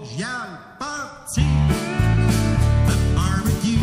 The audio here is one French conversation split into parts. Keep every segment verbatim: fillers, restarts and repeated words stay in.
Montréal parti. Le barbecue.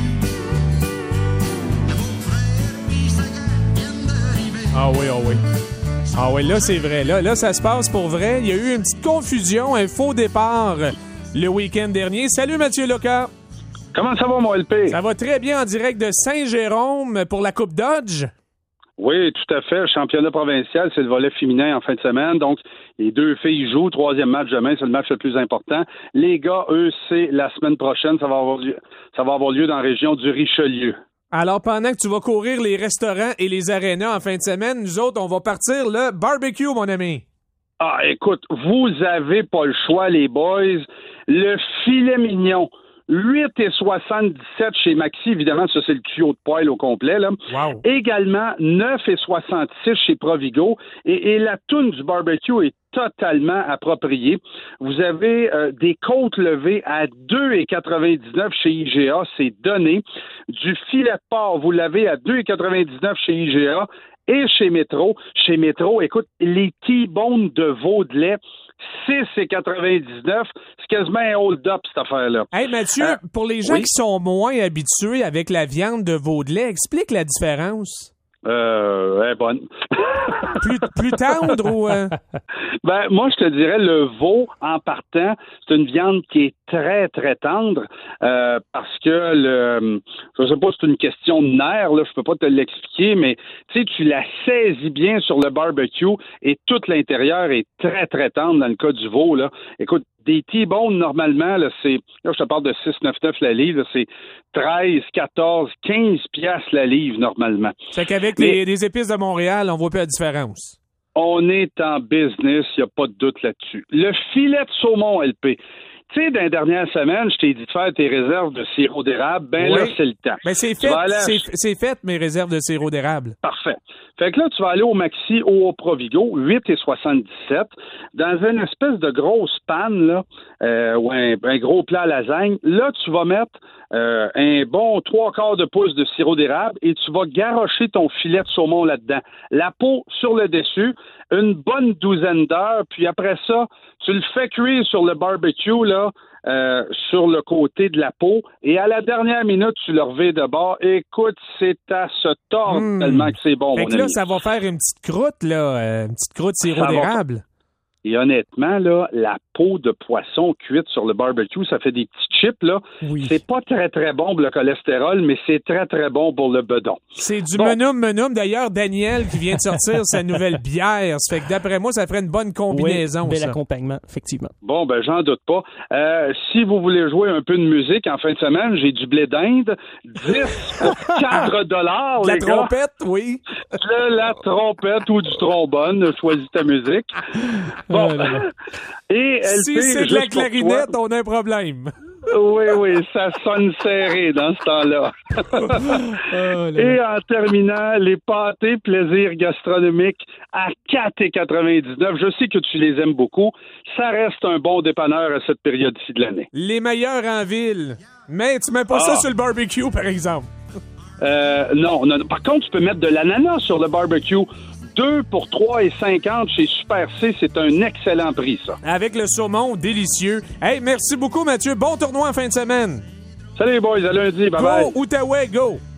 Le beau-frère puis sa gang viennent d'arriver. Ah oui, ah oui. Ah oui, là, c'est vrai. Là, là, ça se passe pour vrai. Il y a eu une petite confusion, un faux départ le week-end dernier. Salut, Mathieu Locas. Comment ça va, mon L P? Ça va très bien en direct de Saint-Jérôme pour la Coupe Dodge. Oui, tout à fait. Le championnat provincial, c'est le volet féminin en fin de semaine. Donc, les deux filles jouent. Troisième match demain, c'est le match le plus important. Les gars, eux, c'est la semaine prochaine. Ça va avoir lieu, ça va avoir lieu dans la région du Richelieu. Alors, pendant que tu vas courir les restaurants et les arénas en fin de semaine, nous autres, on va partir le barbecue, mon ami. Ah, écoute, vous avez pas le choix, les boys. Le filet mignon. huit et soixante-dix-sept chez Maxi, évidemment, ça c'est le tuyau de poêle au complet. Là. Wow. Également, neuf et soixante-six chez Provigo. Et, et la toune du barbecue est totalement appropriée. Vous avez euh, des côtes levées à deux et quatre-vingt-dix-neuf chez I G A, c'est donné. Du filet de porc, vous l'avez à deux et quatre-vingt-dix-neuf chez I G A. Et chez Métro, chez Métro, écoute, les T-bones de veau de lait, six et quatre-vingt-dix-neuf, c'est quasiment un hold-up, cette affaire-là. Hey, Mathieu, euh, pour les gens oui? qui sont moins habitués avec la viande de veau de lait, explique la différence. Euh, elle est bonne. plus, plus tendre ou... Euh... Ben, moi, je te dirais, le veau, en partant, c'est une viande qui est très, très tendre, euh, parce que le, je sais pas si c'est une question de nerf, là, je peux pas te l'expliquer, mais, tu sais, tu la saisis bien sur le barbecue et tout l'intérieur est très, très tendre dans le cas du veau, là. Écoute, des T-bones, normalement, là, c'est, là, je te parle de six neuf neuf la livre, là, c'est treize, quatorze, quinze piastres la livre, normalement. Fait qu'avec Mais, les, les épices de Montréal, on voit pas la différence. On est en business, il n'y a pas de doute là-dessus. Le filet de saumon, L P. Tu sais, dans les dernières semaines, je t'ai dit de faire tes réserves de sirop d'érable. Ben oui. Là, c'est le temps. Ben c'est fait, c'est, c'est fait, mes réserves de sirop d'érable. Parfait. Fait que là, tu vas aller au Maxi ou au Provigo, huit et soixante-dix-sept, dans une espèce de grosse panne, là, euh, ou un, un gros plat à lasagne. Là, tu vas mettre euh, un bon trois quarts de pouce de sirop d'érable et tu vas garrocher ton filet de saumon là-dedans. La peau sur le dessus, une bonne douzaine d'heures, puis après ça, tu le fais cuire sur le barbecue, là, euh, sur le côté de la peau, et à la dernière minute, tu le revais de bord. Écoute, c'est à se tordre mmh. tellement que c'est bon, fait mon que là, ami. Ça va faire une petite croûte, là, euh, une petite croûte sirop ça d'érable. Va... Et honnêtement, là, la peau de poisson cuite sur le barbecue, ça fait des petits chips, là. Oui. C'est pas très, très bon pour le cholestérol, mais c'est très, très bon pour le bedon. C'est du bon. menum menum. D'ailleurs, Daniel qui vient de sortir sa nouvelle bière. Ça fait que d'après moi, ça ferait une bonne combinaison, oui, bel ça. accompagnement, effectivement. Bon, ben, j'en doute pas. Euh, si vous voulez jouer un peu de musique en fin de semaine, j'ai du blé d'Inde. dix pour quatre dollars, la les gars. trompette, oui. De la trompette ou du trombone. Choisis ta musique. Bon. Et L P, si c'est de la clarinette, on a un problème. Oui, oui, ça sonne serré dans ce temps-là. oh, et en terminant, les pâtés plaisir gastronomique à quatre et quatre-vingt-dix-neuf. Je sais que tu les aimes beaucoup. Ça reste un bon dépanneur à cette période-ci de l'année. Les meilleurs en ville. Mais tu mets pas ah. ça sur le barbecue, par exemple. Euh, non, non. Par contre, tu peux mettre de l'ananas sur le barbecue. deux pour trois et cinquante chez Super C, c'est un excellent prix, ça. Avec le saumon, délicieux. Hey, merci beaucoup, Mathieu. Bon tournoi en fin de semaine. Salut les boys, à lundi. Bye-bye. Go, Outaouais, go!